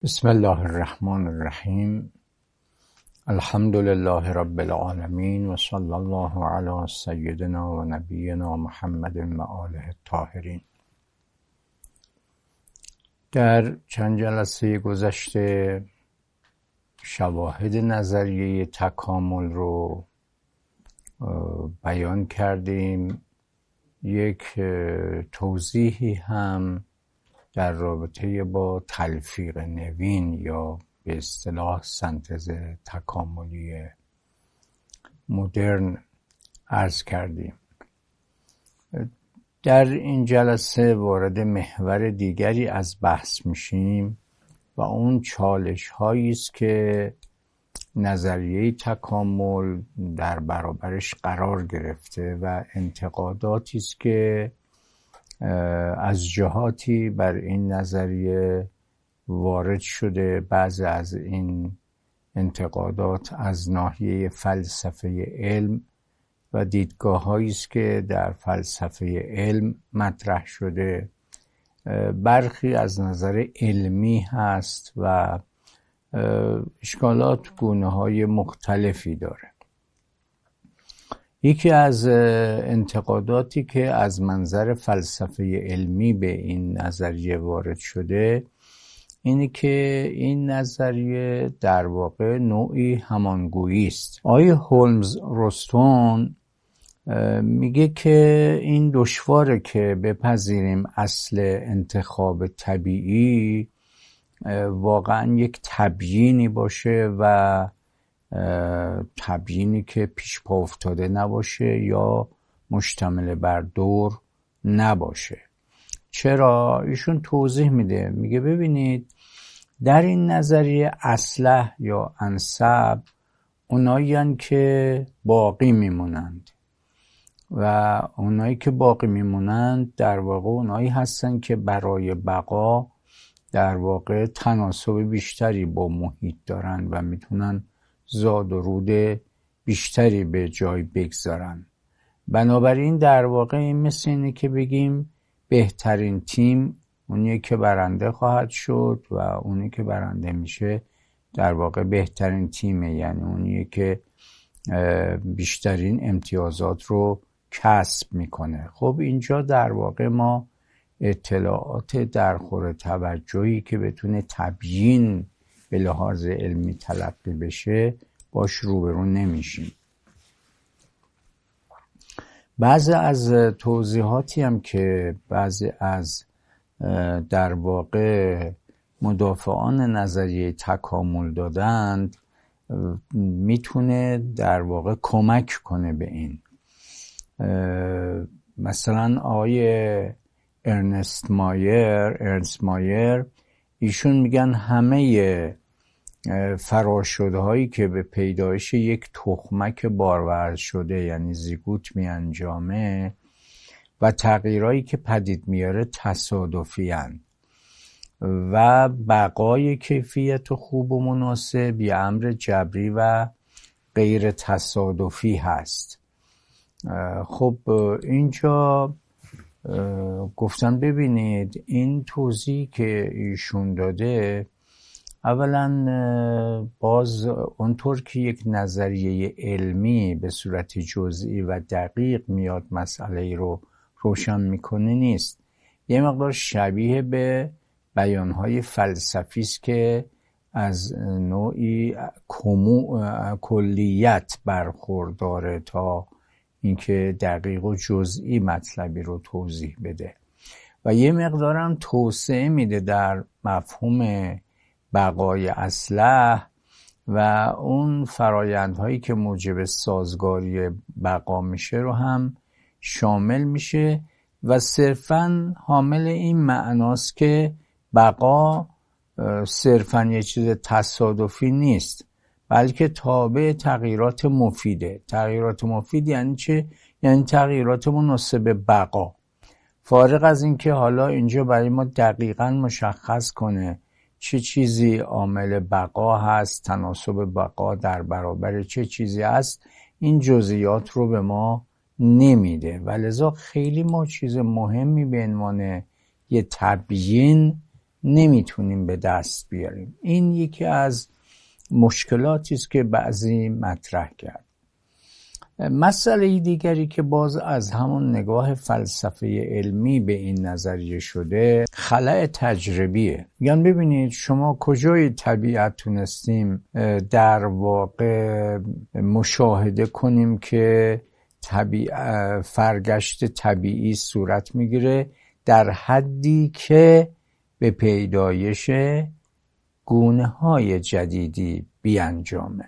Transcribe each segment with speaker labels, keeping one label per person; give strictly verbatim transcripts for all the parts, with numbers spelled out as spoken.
Speaker 1: بسم الله الرحمن الرحیم. الحمد لله رب العالمین و صلی الله علی سیدنا و نبینا محمد و آله الطاهرین. در چند جلسه گذشته شواهد نظریه تکامل رو بیان کردیم. یک توضیحی هم در رابطه با تلفیق نوین یا به اصطلاح سنتز تکاملی مدرن عرض کردیم. در این جلسه وارد محور دیگری از بحث میشیم و اون چالش هایی است که نظریه تکامل در برابرش قرار گرفته و انتقاداتی است که از جهاتی بر این نظریه وارد شده. بعضی از این انتقادات از ناحیه فلسفه علم و دیدگاه‌هایی است که در فلسفه علم مطرح شده، برخی از نظر علمی هست و اشکالات گونه‌های مختلفی داره. یکی از انتقاداتی که از منظر فلسفه علمی به این نظریه وارد شده اینه که این نظریه در واقع نوعی همانگویی است. آقای هولمز روستون میگه که این دشواره که بپذیریم اصل انتخاب طبیعی واقعا یک تبیینی باشه و تبیینی که پیش پا افتاده نباشه یا مشتمل بر دور نباشه. چرا؟ ایشون توضیح میده، میگه ببینید در این نظریه اصلح یا انسب اونایی هستند که باقی میمونند و اونایی که باقی میمونند در واقع اونایی هستند که برای بقا در واقع تناسب بیشتری با محیط دارن و میتونن زاد و رود بیشتری به جای بگذارن. بنابراین در واقع این مثل اینه که بگیم بهترین تیم اونیه که برنده خواهد شد و اونی که برنده میشه در واقع بهترین تیمه، یعنی اونیه که بیشترین امتیازات رو کسب میکنه. خب اینجا در واقع ما اطلاعات درخور توجهی که بتونه تبیین به لحاظ علمی تلقی بشه باش روبرو نمیشیم. بعضی از توضیحاتی هم که بعضی از در واقع مدافعان نظریه تکامل دادند میتونه در واقع کمک کنه به این. مثلا آقای ارنست مایر ارنست مایر ایشون میگن همه فراشده هایی که به پیدایش یک تخمک بارورد شده یعنی زیگوت می انجامه و تغییرهایی که پدید میاره تصادفی هن و بقای کیفیت خوب و مناسب یه امر جبری و غیر تصادفی هست. خب اینجا گفتن ببینید این توضیح که ایشون داده اولا باز اونطور که یک نظریه علمی به صورت جزئی و دقیق میاد مسئله رو روشن میکنه نیست. یه مقدار شبیه به بیانهای فلسفی است که از نوعی کمو کلیت برخورداره تا اینکه دقیق و جزئی مطلبی رو توضیح بده و یه مقدارم توسعه میده در مفهوم بقای اصلح و اون فرایندهایی که موجب سازگاری بقا میشه رو هم شامل میشه و صرفاً حامل این معناست که بقا صرفاً یه چیز تصادفی نیست بلکه تابع تغییرات مفیده. تغییرات مفید یعنی چه؟ یعنی تغییرات مناسب بقا. فارغ از این که حالا اینجا برای ما دقیقاً مشخص کنه چه چیزی عامل بقا هست، تناسب بقا در برابر چه چیزی هست، این جزئیات رو به ما نمیده و لذا خیلی ما چیز مهمی به عنوان یه تبیین نمیتونیم به دست بیاریم. این یکی از مشکلاتی است که بعضی مطرح کرد. مسئله دیگری که باز از همون نگاه فلسفه علمی به این نظریه شده خلأ تجربیه. یعنی ببینید شما کجای طبیعت تونستیم در واقع مشاهده کنیم که طبیعت فرگشت طبیعی صورت میگیره در حدی که به پیدایش گونه های جدیدی بیانجامه.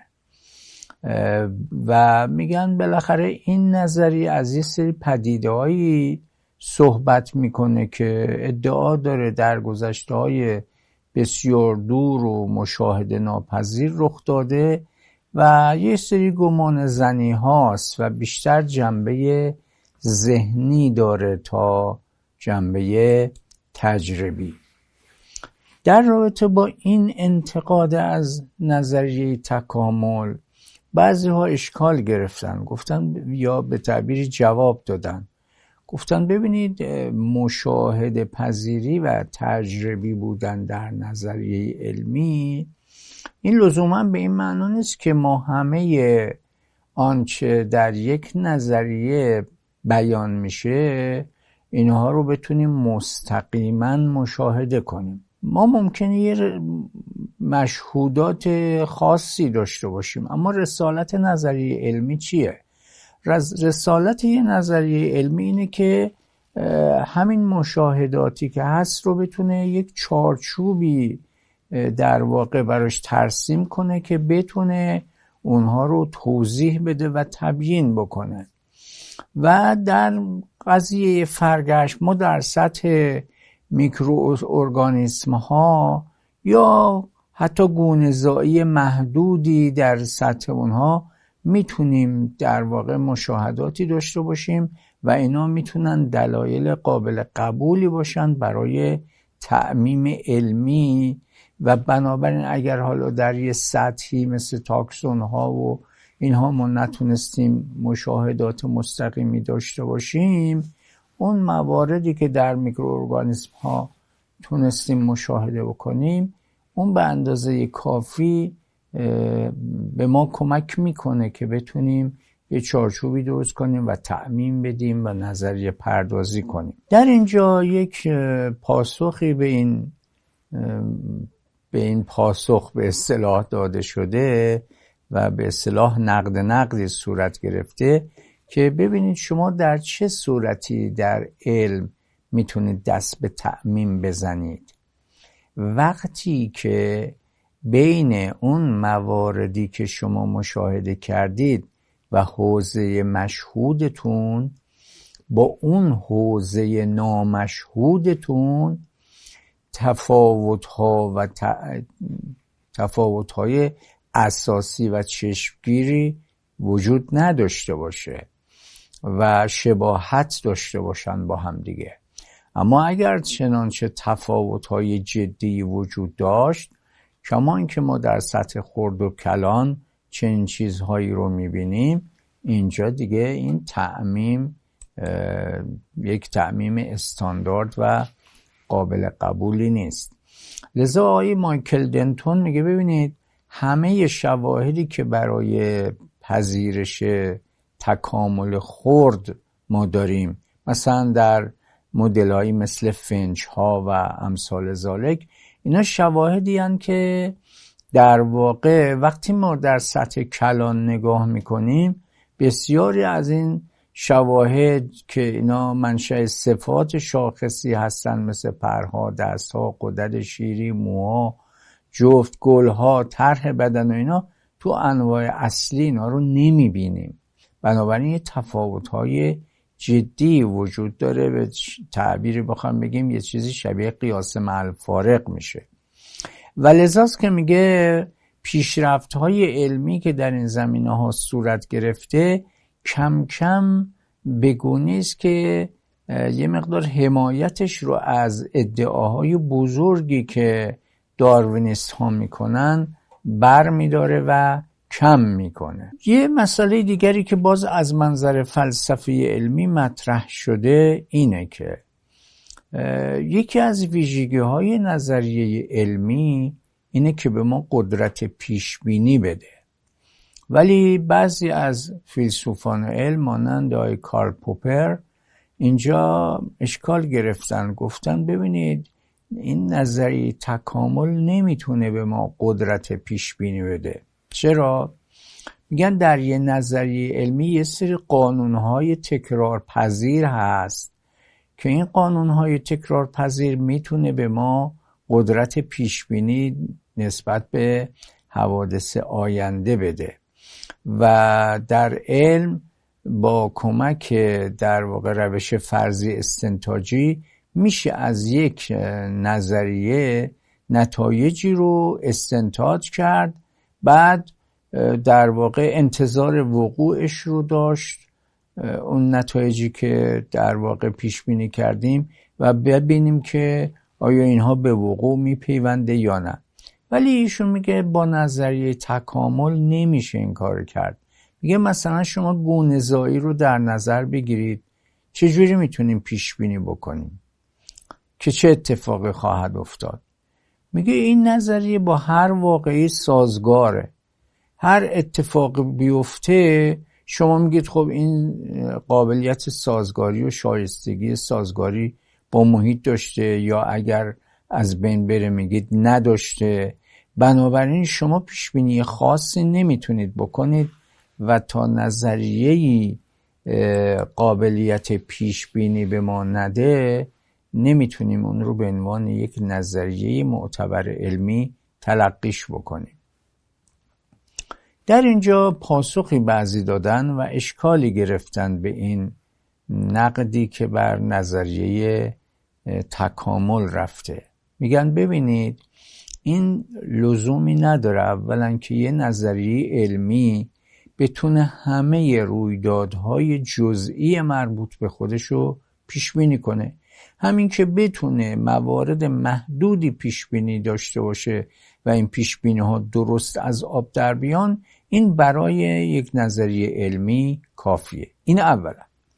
Speaker 1: و میگن بالاخره این نظریه از یه سری پدیده‌هایی صحبت میکنه که ادعا داره در گذشته‌های بسیار دور و مشاهده ناپذیر رخ داده و یه سری گمان زنی هاست و بیشتر جنبه ذهنی داره تا جنبه تجربی. در رابطه با این انتقاد از نظریه تکامل بعضی ها اشکال گرفتن، گفتن یا به تعبیری جواب دادن، گفتن ببینید مشاهده پذیری و تجربی بودن در نظریه علمی این لزوما به این معنا نیست که ما همه آنچه در یک نظریه بیان میشه اینها رو بتونیم مستقیما مشاهده کنیم. ما ممکنه یه مشهودات خاصی داشته باشیم، اما رسالت نظریه علمی چیه؟ رسالت یه نظریه علمی اینه که همین مشاهداتی که هست رو بتونه یک چارچوبی در واقع براش ترسیم کنه که بتونه اونها رو توضیح بده و تبیین بکنه. و در قضیه فرگشت ما در سطح میکروارگانیسم ها یا حتی گونه‌زایی محدودی در سطح اونها میتونیم در واقع مشاهداتی داشته باشیم و اینا میتونن دلایل قابل قبولی باشن برای تعمیم علمی و بنابراین اگر حالا در یه سطحی مثل تاکسون ها و اینها ما نتونستیم مشاهدات مستقیمی داشته باشیم، اون مواردی که در میکروارگانیسم ها تونستیم مشاهده بکنیم اون به اندازه کافی به ما کمک میکنه که بتونیم یه چارچوبی درست کنیم و تعمیم بدیم و نظریه پردازی کنیم. در اینجا یک پاسخی به این به این پاسخ به اصطلاح داده شده و به اصطلاح نقد نقدی صورت گرفته که ببینید شما در چه صورتی در علم میتونید دست به تعمیم بزنید. وقتی که بین اون مواردی که شما مشاهده کردید و حوزه مشهودتون با اون حوزه نامشهودتون تفاوت‌ها و تفاوت‌های اساسی و چشمگیری وجود نداشته باشه و شباهت داشته باشن با هم دیگه. اما اگر چنانچه تفاوت‌های جدی وجود داشت، کما اینکه ما در سطح خرد و کلان چنین چیزهایی رو می‌بینیم، اینجا دیگه این تعمیم یک تعمیم استاندارد و قابل قبولی نیست. لذا آقای مایکل دنتون میگه ببینید همه شواهدی که برای پذیرش تکامل خرد ما داریم، مثلا در مدل‌هایی مثل فنچ ها و امثال ذالک، اینا شواهدی هستند که در واقع وقتی ما در سطح کلان نگاه میکنیم بسیاری از این شواهد که اینا منشأ صفات شاخصی هستن مثل پرها، دستها، غدد شیری، موها، جفت، گلها، طرح بدن و اینا تو انواع اصلی اینا رو نمیبینیم. بنابراین یه تفاوت‌های جدی وجود داره، به تعبیری بخوام بگیم یه چیزی شبیه قیاس مع الفارق میشه. و لذاست که میگه پیشرفت‌های علمی که در این زمینه‌ها صورت گرفته کم کم بگونه است که یه مقدار حمایتش رو از ادعاهای بزرگی که داروینیست ها میکنن بر میداره و کم میکنه. یه مسئله دیگری که باز از منظر فلسفی علمی مطرح شده اینه که یکی از ویژگی های نظریه علمی اینه که به ما قدرت پیش بینی بده، ولی بعضی از فیلسوفان علم مانند آقای کارل پوپر اینجا اشکال گرفتن، گفتن ببینید این نظریه تکامل نمیتونه به ما قدرت پیش بینی بده. چرا؟ میگن در یه نظریه علمی یه سری قانونهای تکرار پذیر هست که این قانونهای تکرار پذیر میتونه به ما قدرت پیش بینی نسبت به حوادث آینده بده و در علم با کمک در واقع روش فرضی استنتاجی میشه از یک نظریه نتایجی رو استنتاج کرد، بعد در واقع انتظار وقوعش رو داشت، اون نتایجی که در واقع پیش بینی کردیم، و ببینیم که آیا اینها به وقوع میپیونده یا نه. ولی ایشون میگه با نظریه تکامل نمیشه این کار کرد. میگه مثلا شما گونه‌زایی رو در نظر بگیرید، چجوری میتونیم پیش بینی بکنیم که چه اتفاقی خواهد افتاد؟ میگه این نظریه با هر واقعی سازگاره. هر اتفاق بیفته شما میگید خب این قابلیت سازگاری و شایستگی سازگاری با محیط داشته، یا اگر از بین بره میگید نداشته. بنابراین شما پیشبینی خاصی نمیتونید بکنید و تا نظریه‌ای قابلیت پیشبینی به ما نده نمیتونیم اون رو به عنوان یک نظریه معتبر علمی تلقیش بکنیم. در اینجا پاسخی بعضی دادن و اشکالی گرفتن به این نقدی که بر نظریه تکامل رفته. میگن ببینید این لزومی نداره اولا که یه نظریه علمی بتونه همه رویدادهای جزئی مربوط به خودشو پیش بینی کنه. همین که بتونه موارد محدودی پیش بینی داشته باشه و این پیش بینی ها درست از آب در بیان، این برای یک نظریه علمی کافیه. این اولا.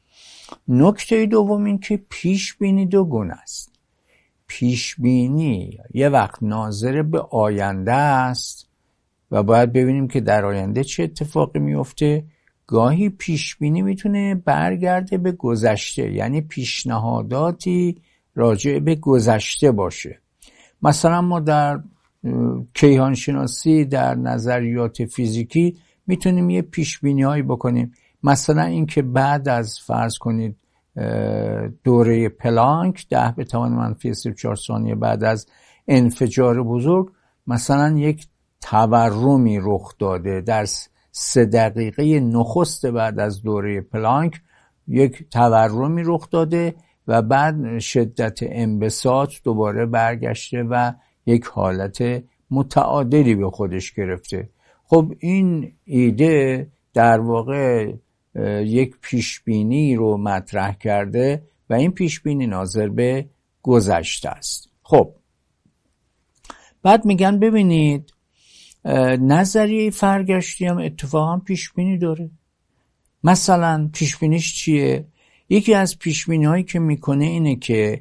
Speaker 1: نکته دوم این که پیش بینی دو گونه است. پیش بینی یه وقت ناظر به آینده است و باید ببینیم که در آینده چه اتفاقی میفته. گاهی پیش بینی میتونه برگرده به گذشته، یعنی پیشنهاداتی راجع به گذشته باشه. مثلا ما در کیهانشناسی، در نظریات فیزیکی میتونیم یه پیش بینی هایی بکنیم، مثلا اینکه بعد از فرض کنید دوره پلانک ده به توان منفی سی و چهار ثانیه بعد از انفجار بزرگ مثلا یک تورمی رخ داده، در سه دقیقه نخست بعد از دوره پلانک یک تورمی رخ داده و بعد شدت انبساط دوباره برگشته و یک حالت متعادلی به خودش گرفته. خب این ایده در واقع یک پیشبینی رو مطرح کرده و این پیشبینی ناظر به گذشته است. خب بعد میگن ببینید نظریه فرگشتی هم اتفاقا پیشبینی داره. مثلا پیشبینیش چیه؟ یکی از پیشبینی هایی که میکنه اینه که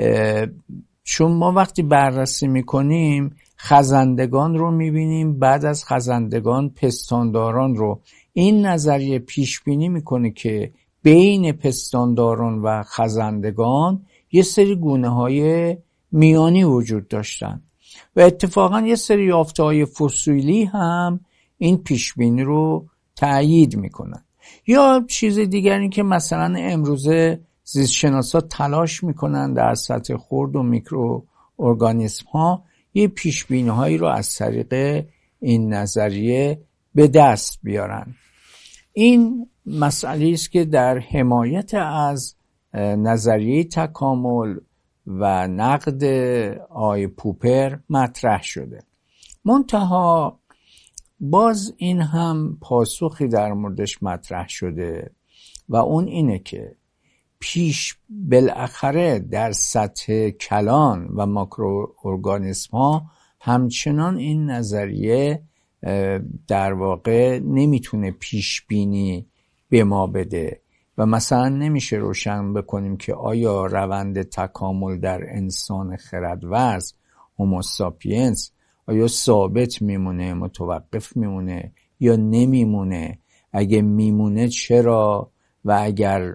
Speaker 1: چون ما وقتی بررسی میکنیم خزندگان رو میبینیم، بعد از خزندگان پستانداران رو. این نظریه پیش بینی میکنه که بین پستانداران و خزندگان یه سری گونه های میانی وجود داشتن و اتفاقا یه سری یافته های فسیلی هم این پیش بینی رو تأیید میکنن. یا چیز دیگری که مثلا امروزه زیستشناسا تلاش میکنن در سطح خرد و میکرو ارگانیسم ها یه پیش بینی هایی رو از طریق این نظریه به دست بیارن. این مسئله است که در حمایت از نظریه تکامل و نقد آقای پوپر مطرح شده. منتها باز این هم پاسخی در موردش مطرح شده و اون اینه که پیش بالاخره در سطح کلان و ماکرو ارگانیسم ها همچنان این نظریه در واقع نمیتونه پیش بینی به ما بده و مثلا نمیشه روشن بکنیم که آیا روند تکامل در انسان خردورز هوموساپینس آیا ثابت میمونه، متوقف میمونه یا نمیمونه؟ اگه میمونه چرا؟ و اگر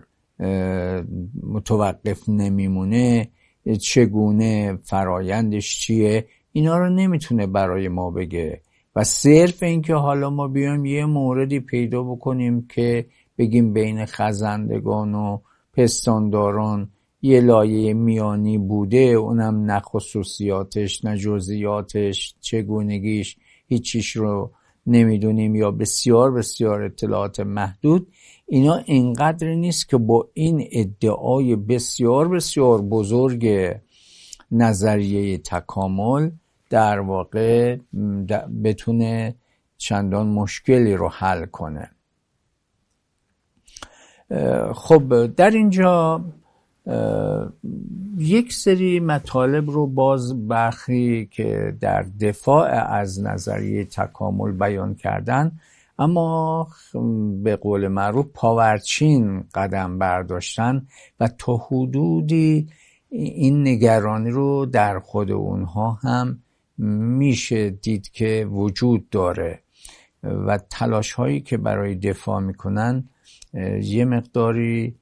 Speaker 1: متوقف نمیمونه چگونه؟ فرایندش چیه؟ اینا رو نمیتونه برای ما بگه. و صرف این که حالا ما بیایم یه موردی پیدا بکنیم که بگیم بین خزندگان و پستانداران یه لایه میانی بوده، اونم نه خصوصیاتش نه جزئیاتش چگونگیش هیچیش رو نمیدونیم یا بسیار بسیار اطلاعات محدود، اینا اینقدر نیست که با این ادعای بسیار بسیار بزرگ نظریه تکامل در واقع بتونه چندان مشکلی رو حل کنه. خب در اینجا یک سری مطالب رو باز برخی که در دفاع از نظریه تکامل بیان کردن، اما به قول معروف پاورچین قدم برداشتن و تا حدودی این نگرانی رو در خود اونها هم میشه دید که وجود داره و تلاش هایی که برای دفاع میکنن یه مقداری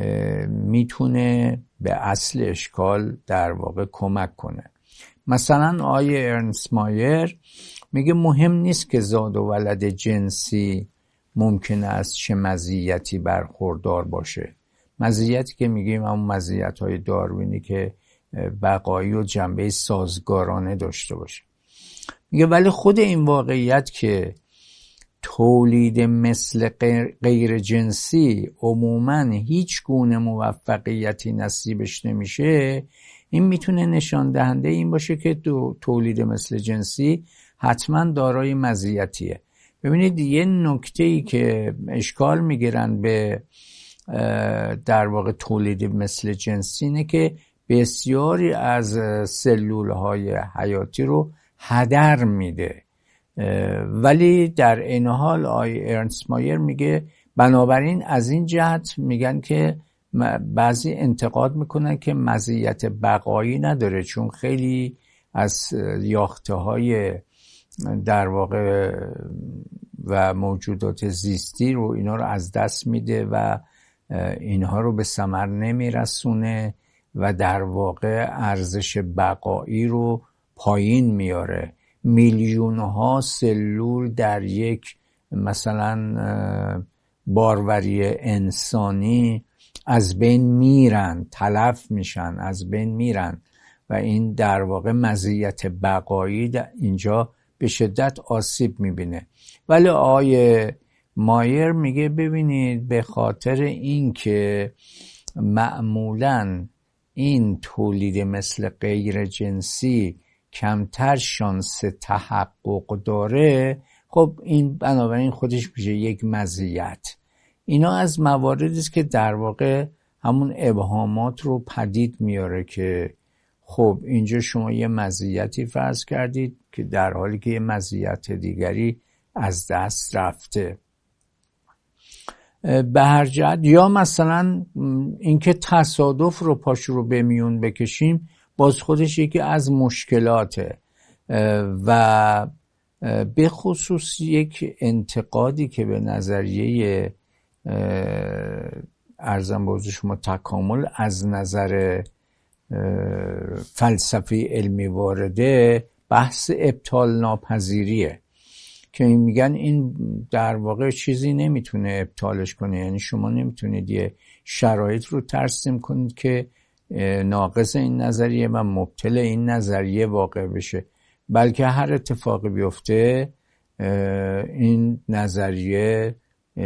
Speaker 1: میتونه به اصل اشکال در واقع کمک کنه. مثلا آیه ارنست مایر میگه مهم نیست که زاد و ولد جنسی ممکنه از چه مزیتی برخوردار باشه. مزیتی که میگیم همون مزیت‌های داروینی که بقایی و جنبه سازگارانه داشته باشه. میگه ولی خود این واقعیت که تولید مثل غیر جنسی عموماً هیچ گونه موفقیتی نصیبش نمیشه، این میتونه نشان دهنده این باشه که تولید مثل جنسی حتما دارای مزیتیه. ببینید یه نکته‌ای که اشکال میگیرن به در واقع تولید مثل جنسی اینه که بسیاری از سلول‌های حیاتی رو هدر میده، ولی در این حال آقای ارنست مایر میگه بنابراین از این جهت میگن که بعضی انتقاد میکنن که مزیت بقایی نداره، چون خیلی از یاخته های در واقع و موجودات زیستی رو اینا رو از دست میده و اینها رو به ثمر نمیرسونه و در واقع ارزش بقایی رو پایین میاره. میلیون ها سلول در یک مثلا باروری انسانی از بین میرن، تلف میشن، از بین میرن و این در واقع مزیت بقایی اینجا به شدت آسیب میبینه. ولی آیه مایر میگه ببینید به خاطر این که معمولاً این تولید مثل غیر جنسی کمتر شانس تحقق داره، خب این بنابراین خودش میشه یک مزیت. اینا از مواردی است که در واقع همون ابهامات رو پدید میاره که خب اینجا شما یه مزیتی فرض کردید که در حالی که یه مزیت دیگری از دست رفته. به هر جهت یا مثلا اینکه تصادف رو پاش رو به میون بکشیم باز خودش یکی از مشکلاته و به خصوص یک انتقادی که به نظریه ارزم به حضور شما تکامل از نظر فلسفی علمی وارده بحث ابطال ناپذیریه که میگن این در واقع چیزی نمیتونه ابطالش کنه، یعنی شما نمیتونید یه شرایط رو ترسیم کنید که ناقص این نظریه و مبطل این نظریه واقع بشه، بلکه هر اتفاقی بیفته این نظریه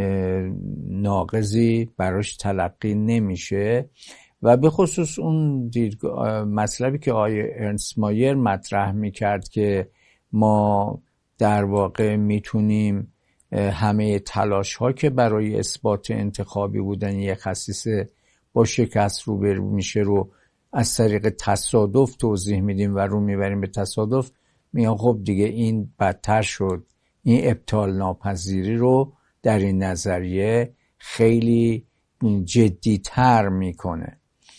Speaker 1: ناقضی براش تلقی نمیشه. و به خصوص اون دیدگاه مطلبی که آقای ارنست مایر مطرح میکرد که ما در واقع میتونیم همه تلاش ها که برای اثبات انتخابی بودن یک خصیصه با شکست روبرو میشه رو از طریق تصادف توضیح میدیم و رو میبریم به تصادف، میگن خب دیگه این بدتر شد. این ابطال ناپذیری رو در این نظریه خیلی جدی‌تر میکنه.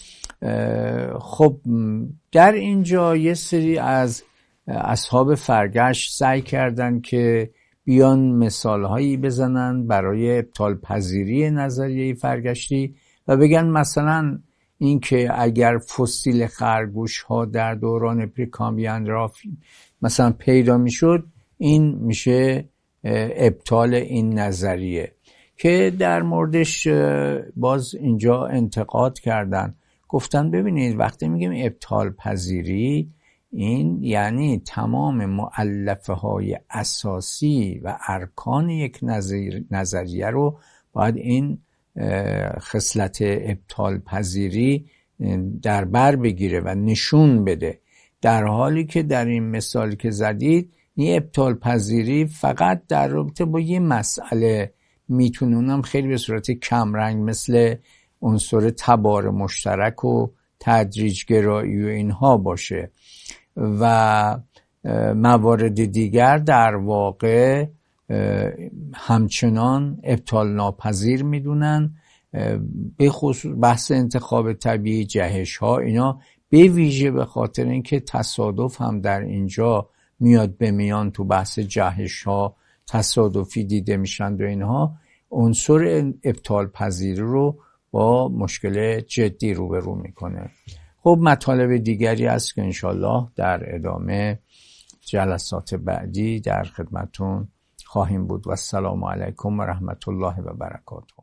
Speaker 1: خب در اینجا یه سری از اصحاب فرگشت سعی کردن که بیان مثالهایی بزنن برای ابطال پذیری نظریه فرگشتی و بگن مثلا این که اگر فسیل خرگوش ها در دوران پریکامبیان را مثلا پیدا میشد، این میشه ابطال این نظریه، که در موردش باز اینجا انتقاد کردن. گفتن ببینید وقتی میگیم ابطال پذیری، این یعنی تمام مؤلفه های اساسی و ارکان یک نظر... نظریه رو باید این خصلت ابطال پذیری در بر بگیره و نشون بده، در حالی که در این مثالی که زدید این ابطال پذیری فقط در رابطه با یه مسئله میتونه، اونم خیلی به صورت کمرنگ، مثل عنصر تبار مشترک و تدریجگرایی و اینها باشه، و موارد دیگر در واقع همچنان ابطال ناپذیر میدونن. به خصوص بحث انتخاب طبیعی، جهش ها، اینا به ویژه به خاطر اینکه تصادف هم در اینجا میاد به میان، تو بحث جهش ها تصادفی دیده میشن و اینها، عنصر ابطال پذیری رو با مشکل جدی روبرو میکنه. خب مطالب دیگری است که انشالله در ادامه جلسات بعدی در خدمتون خواهیم بود. و السلام علیکم و رحمت الله و برکاته.